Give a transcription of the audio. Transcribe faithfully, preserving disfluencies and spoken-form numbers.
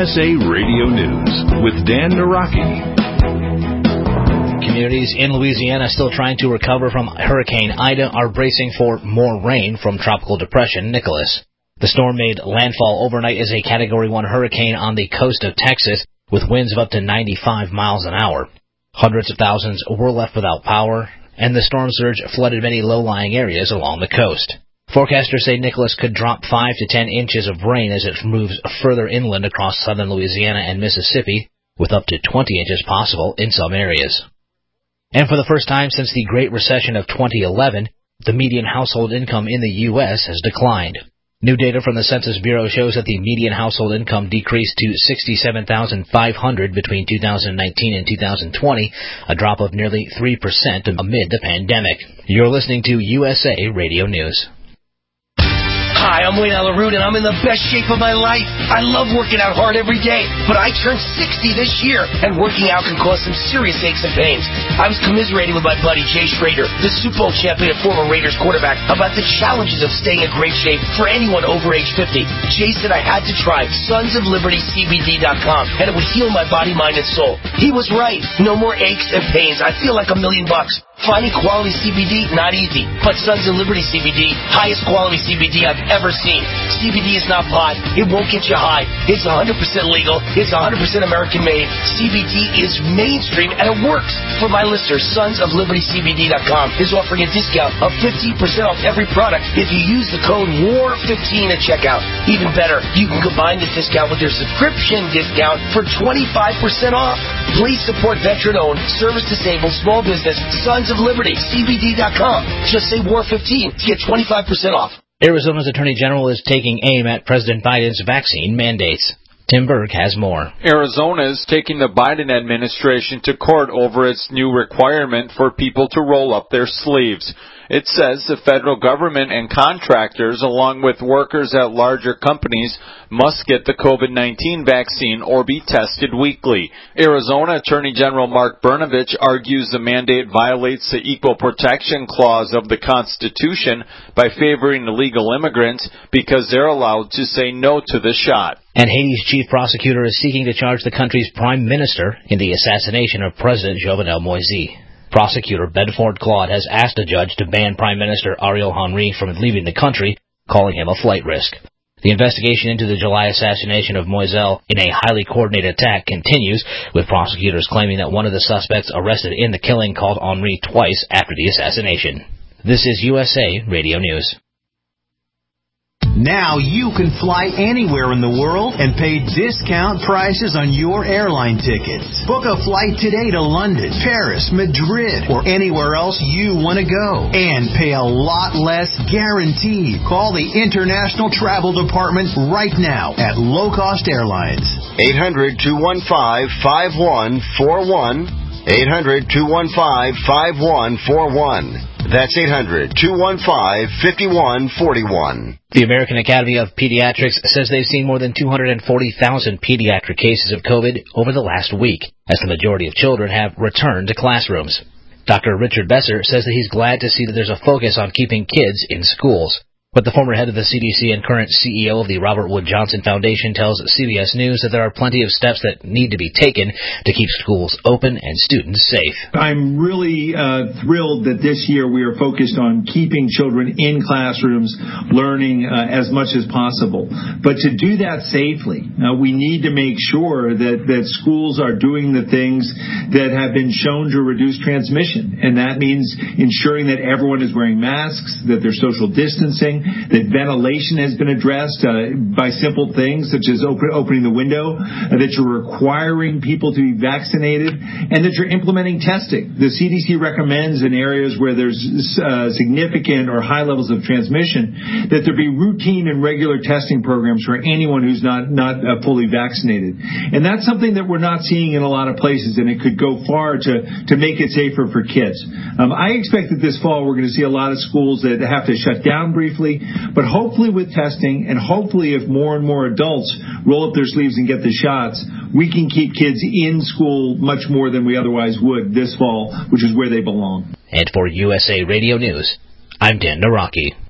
S A Radio News with Dan Naraki. Communities in Louisiana still trying to recover from Hurricane Ida are bracing for more rain from Tropical Depression Nicholas. The storm made landfall overnight as a Category one hurricane on the coast of Texas with winds of up to ninety-five miles an hour. Hundreds of thousands were left without power, and the storm surge flooded many low-lying areas along the coast. Forecasters say Nicholas could drop five to ten inches of rain as it moves further inland across southern Louisiana and Mississippi, with up to twenty inches possible in some areas. And for the first time since the Great Recession of twenty eleven, the median household income in the U S has declined. New data from the Census Bureau shows that the median household income decreased to sixty-seven thousand five hundred dollars between two thousand nineteen and two thousand twenty, a drop of nearly three percent amid the pandemic. You're listening to U S A Radio News. Hi, I'm Wayne Alaroot, and I'm in the best shape of my life. I love working out hard every day, but I turned sixty this year, and working out can cause some serious aches and pains. I was commiserating with my buddy Jay Schrader, the Super Bowl champion and former Raiders quarterback, about the challenges of staying in great shape for anyone over age fifty. Jay said I had to try Sons of Liberty C B D dot com, and it would heal my body, mind, and soul. He was right. No more aches and pains. I feel like a million bucks. Finding quality C B D, not easy. But Sons of Liberty C B D, highest quality C B D I've ever seen. C B D is not pot. It won't get you high. It's one hundred percent legal. It's one hundred percent American made. C B D is mainstream and it works. For my listeners, Sons of Liberty C B D dot com is offering a discount of fifteen percent off every product if you use the code W A R fifteen at checkout. Even better, you can combine this discount with your subscription discount for twenty-five percent off. Please support veteran-owned, service-disabled, small business, Sons of Liberty, C B D dot com. Just say W A R fifteen to get twenty-five percent off. Arizona's Attorney General is taking aim at President Biden's vaccine mandates. Tim Berg has more. Arizona is taking the Biden administration to court over its new requirement for people to roll up their sleeves. It says the federal government and contractors, along with workers at larger companies, must get the COVID nineteen vaccine or be tested weekly. Arizona Attorney General Mark Brnovich argues the mandate violates the Equal Protection Clause of the Constitution by favoring illegal immigrants because they're allowed to say no to the shot. And Haiti's chief prosecutor is seeking to charge the country's prime minister in the assassination of President Jovenel Moïse. Prosecutor Bedford Claude has asked a judge to ban Prime Minister Ariel Henry from leaving the country, calling him a flight risk. The investigation into the July assassination of Moïse in a highly coordinated attack continues, with prosecutors claiming that one of the suspects arrested in the killing called Henry twice after the assassination. This is U S A Radio News. Now you can fly anywhere in the world and pay discount prices on your airline tickets. Book a flight today to London, Paris, Madrid, or anywhere else you want to go. And pay a lot less guaranteed. Call the International Travel Department right now at Low Cost Airlines. eight hundred, two one five, five one four one. eight hundred, two one five, five one four one. That's eight hundred, two one five, five one four one. The American Academy of Pediatrics says they've seen more than two hundred forty thousand pediatric cases of COVID over the last week, as the majority of children have returned to classrooms. Doctor Richard Besser says that he's glad to see that there's a focus on keeping kids in schools. But the former head of the C D C and current C E O of the Robert Wood Johnson Foundation tells C B S News that there are plenty of steps that need to be taken to keep schools open and students safe. I'm really uh, thrilled that this year we are focused on keeping children in classrooms, learning uh, as much as possible. But to do that safely, uh, we need to make sure that, that schools are doing the things that have been shown to reduce transmission. And that means ensuring that everyone is wearing masks, that there's social distancing, that ventilation has been addressed uh, by simple things such as open, opening the window, uh, that you're requiring people to be vaccinated, and that you're implementing testing. The C D C recommends in areas where there's uh, significant or high levels of transmission that there be routine and regular testing programs for anyone who's not, not uh, fully vaccinated. And that's something that we're not seeing in a lot of places, and it could go far to, to make it safer for kids. Um, I expect that this fall we're going to see a lot of schools that have to shut down briefly, but hopefully with testing, and hopefully if more and more adults roll up their sleeves and get the shots, we can keep kids in school much more than we otherwise would this fall, which is where they belong. And for U S A Radio News, I'm Dan Naraki.